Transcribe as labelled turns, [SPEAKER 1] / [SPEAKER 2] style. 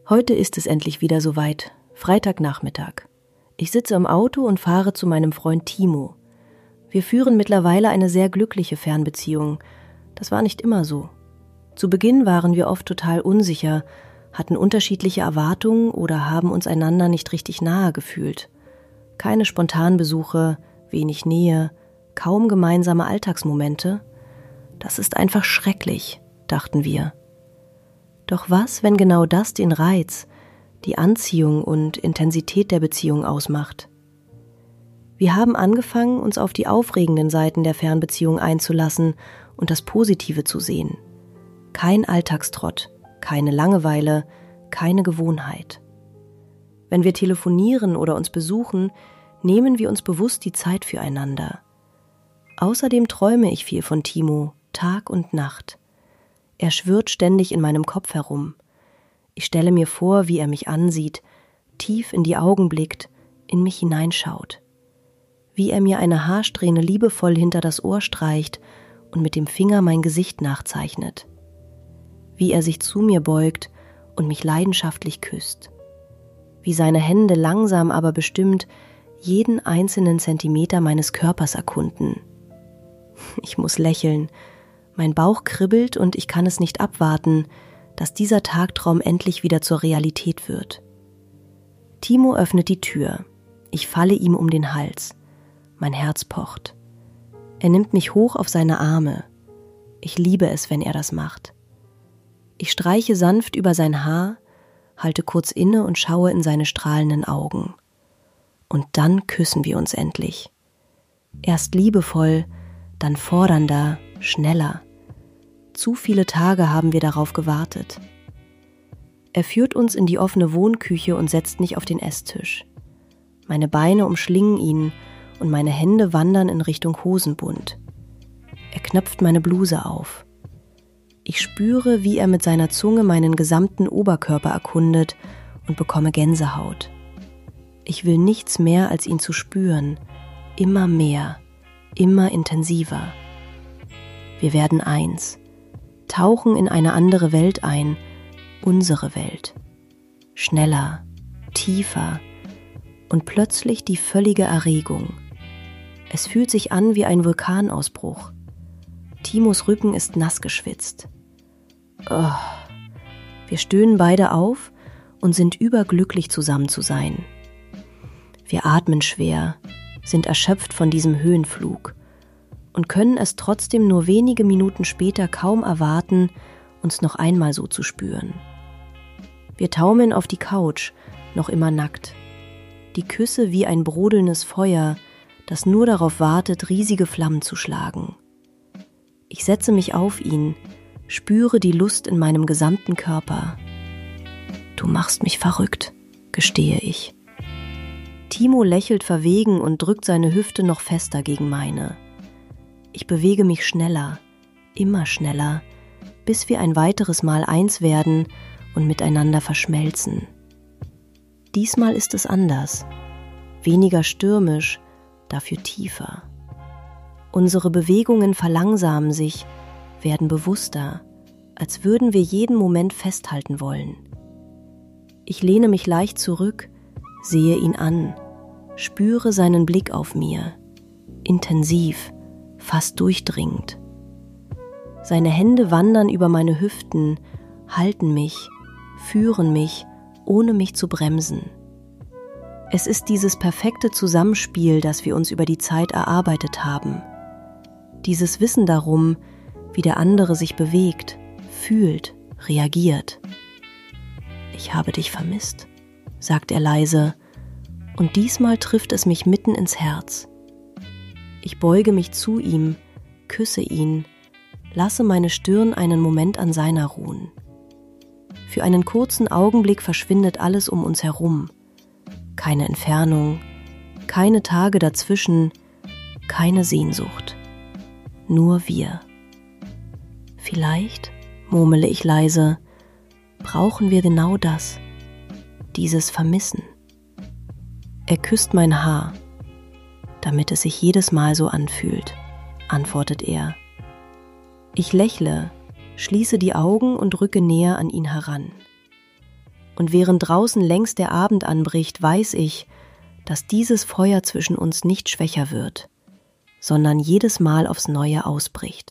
[SPEAKER 1] Heute ist es endlich wieder soweit, Freitagnachmittag. Ich sitze im Auto und fahre zu meinem Freund Timo. Wir führen mittlerweile eine sehr glückliche Fernbeziehung. Das war nicht immer so. Zu Beginn waren wir oft total unsicher, hatten unterschiedliche Erwartungen oder haben uns einander nicht richtig nahe gefühlt. Keine Spontanbesuche, wenig Nähe, kaum gemeinsame Alltagsmomente. Das ist einfach schrecklich, dachten wir. Doch was, wenn genau das den Reiz, die Anziehung und Intensität der Beziehung ausmacht? Wir haben angefangen, uns auf die aufregenden Seiten der Fernbeziehung einzulassen und das Positive zu sehen. Kein Alltagstrott, keine Langeweile, keine Gewohnheit. Wenn wir telefonieren oder uns besuchen, nehmen wir uns bewusst die Zeit füreinander. Außerdem träume ich viel von Timo, Tag und Nacht. Er schwirrt ständig in meinem Kopf herum. Ich stelle mir vor, wie er mich ansieht, tief in die Augen blickt, in mich hineinschaut. Wie er mir eine Haarsträhne liebevoll hinter das Ohr streicht und mit dem Finger mein Gesicht nachzeichnet. Wie er sich zu mir beugt und mich leidenschaftlich küsst. Wie seine Hände langsam aber bestimmt jeden einzelnen Zentimeter meines Körpers erkunden. Ich muss lächeln. Mein Bauch kribbelt und ich kann es nicht abwarten, dass dieser Tagtraum endlich wieder zur Realität wird. Timo öffnet die Tür. Ich falle ihm um den Hals. Mein Herz pocht. Er nimmt mich hoch auf seine Arme. Ich liebe es, wenn er das macht. Ich streiche sanft über sein Haar, halte kurz inne und schaue in seine strahlenden Augen. Und dann küssen wir uns endlich. Erst liebevoll, dann fordernder, schneller. Zu viele Tage haben wir darauf gewartet. Er führt uns in die offene Wohnküche und setzt mich auf den Esstisch. Meine Beine umschlingen ihn und meine Hände wandern in Richtung Hosenbund. Er knöpft meine Bluse auf. Ich spüre, wie er mit seiner Zunge meinen gesamten Oberkörper erkundet und bekomme Gänsehaut. Ich will nichts mehr, als ihn zu spüren. Immer mehr, immer intensiver. Wir werden eins. Tauchen in eine andere Welt ein, unsere Welt. Schneller, tiefer und plötzlich die völlige Erregung. Es fühlt sich an wie ein Vulkanausbruch. Timos Rücken ist nass geschwitzt. Oh. Wir stöhnen beide auf und sind überglücklich zusammen zu sein. Wir atmen schwer, sind erschöpft von diesem Höhenflug und können es trotzdem nur wenige Minuten später kaum erwarten, uns noch einmal so zu spüren. Wir taumeln auf die Couch, noch immer nackt. Die Küsse wie ein brodelndes Feuer, das nur darauf wartet, riesige Flammen zu schlagen. Ich setze mich auf ihn, spüre die Lust in meinem gesamten Körper. Du machst mich verrückt, gestehe ich. Timo lächelt verwegen und drückt seine Hüfte noch fester gegen meine. Ich bewege mich schneller, immer schneller, bis wir ein weiteres Mal eins werden und miteinander verschmelzen. Diesmal ist es anders, weniger stürmisch, dafür tiefer. Unsere Bewegungen verlangsamen sich, werden bewusster, als würden wir jeden Moment festhalten wollen. Ich lehne mich leicht zurück, sehe ihn an, spüre seinen Blick auf mir, intensiv, fast durchdringend. Seine Hände wandern über meine Hüften, halten mich, führen mich, ohne mich zu bremsen. Es ist dieses perfekte Zusammenspiel, das wir uns über die Zeit erarbeitet haben. Dieses Wissen darum, wie der andere sich bewegt, fühlt, reagiert. Ich habe dich vermisst, sagt er leise, und diesmal trifft es mich mitten ins Herz. Ich beuge mich zu ihm, küsse ihn, lasse meine Stirn einen Moment an seiner ruhen. Für einen kurzen Augenblick verschwindet alles um uns herum. Keine Entfernung, keine Tage dazwischen, keine Sehnsucht. Nur wir. Vielleicht, murmele ich leise, brauchen wir genau das, dieses Vermissen. Er küsst mein Haar, damit es sich jedes Mal so anfühlt, antwortet er. Ich lächle, schließe die Augen und rücke näher an ihn heran. Und während draußen längst der Abend anbricht, weiß ich, dass dieses Feuer zwischen uns nicht schwächer wird, sondern jedes Mal aufs Neue ausbricht.